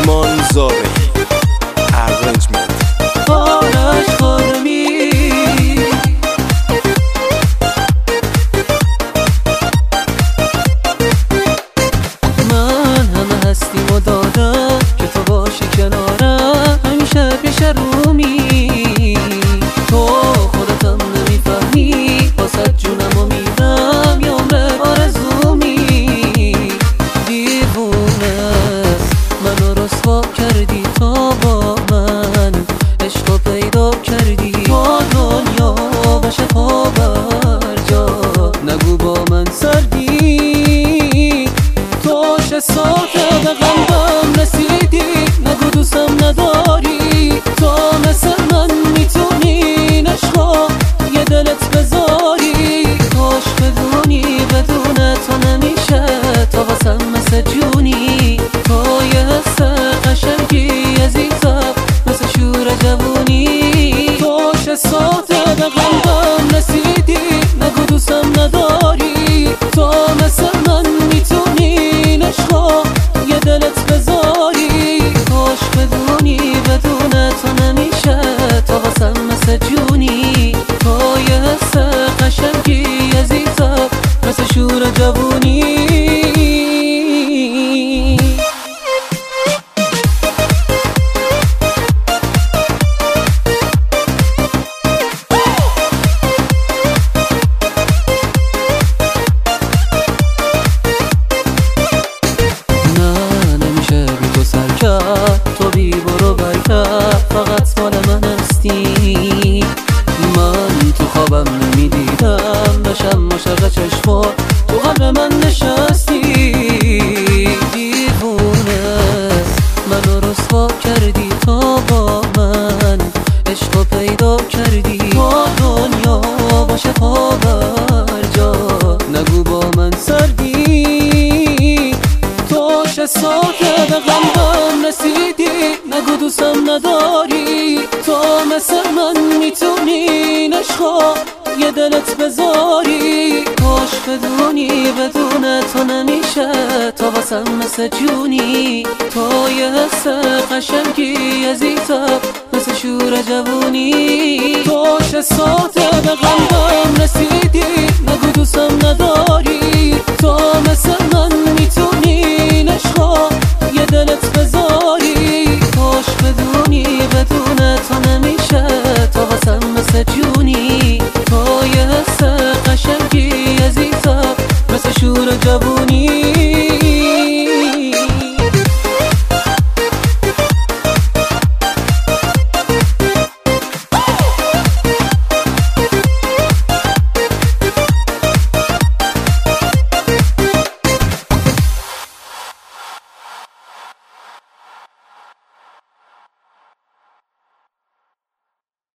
ایمان زارعی ارنجمنت آرش خارمی. من همه هستیم و دادم که تو باشی کنارم، همیشه پیش رومی. تو خودتم نمیفهمی، واسه جونم و میدم یه عمر آرزومی. دیوونه منو رسوا کردی، تا با من عشقو پیدا کردی. تو دنیا باشه پا بر جا، نگو با من سردی. تو چه ساعته به قلبم رسیدی، نگو دوستم نداری. تو مثل من میتونی عشقو یه دلت بذاری. کاش بدونی بدون تو نمیشه، تا واسم مثل جونی. تو یه حس قشنگی عزیزم، مثل شور جوونی. تو چه ساعته به قلبم رسیدی، نگو دوستم نداری. تو مثل من میتونی عشقو یه دلت بذاری. کاش بدونی بدون تو نمیشه، تا واسم مثل جونی. تو یه حس قشنگی عزیزم، مثل شور جوونی. تو بی برو برگرد، فقط مال من هستی. من تو خوابم نمیدیدم، بشم عاشق چشمات تو قلب من نشستی. دیوونه منو رسوا کردی، تا با من عشقو پیدا کردی. تو دنیا باشه پا بر جا، نگو با من سردی. تو چه ساعته به قلبم رسیدی، نگو دوستم نداری. تو مثل من میتونی عشقو یه دلت بذاری. کاش بدونی بدون تو نمیشه، تا واسم مثل جونی. تو یه حس قشنگی عزیزم، مثل شور جوونی. تو چه ساعته به قلبم رسیدی، نگو دوستم نداری. تو مثل من